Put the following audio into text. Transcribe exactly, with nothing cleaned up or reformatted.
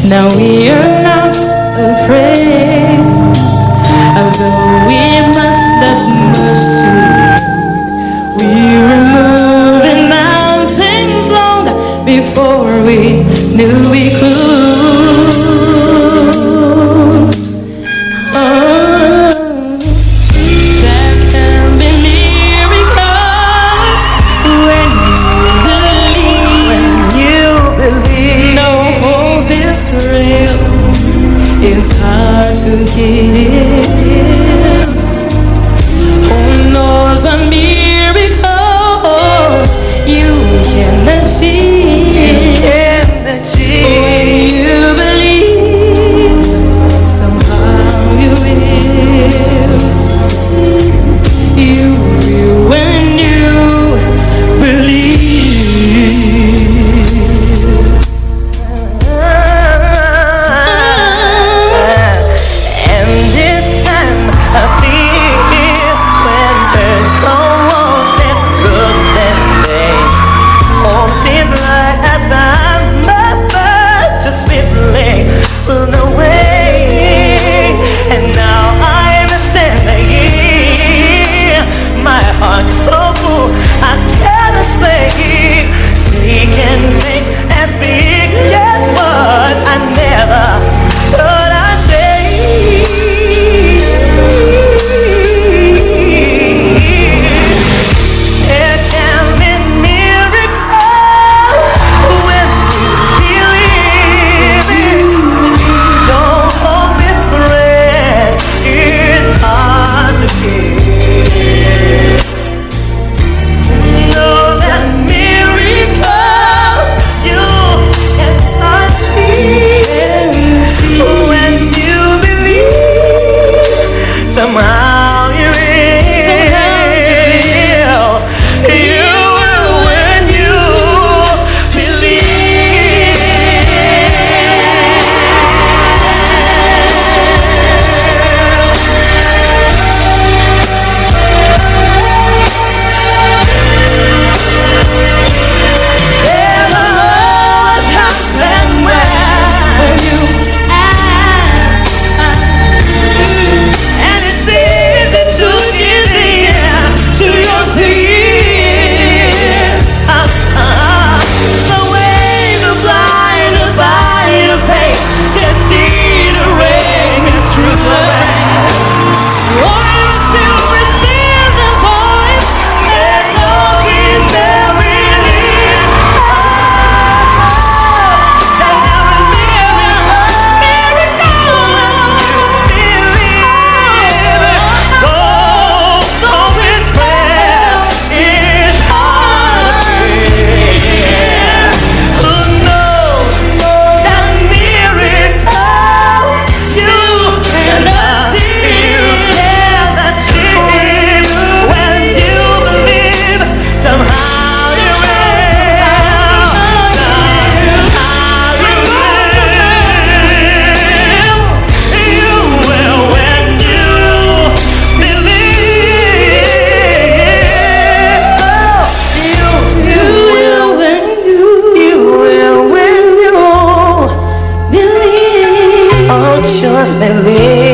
Now we are not afraid, although we must not much to do. We were moving mountains long before we knew we could. Oh, there can be miracles when you believe. When you believe, no hope is real. It's hard to give. Who knows a miracles you can achieve? You can achieve when you believe. Somehow you will. You will when you believe. Somehow you will. Somehow you will. You will when you believe. There's always happen when you ask. Just believe.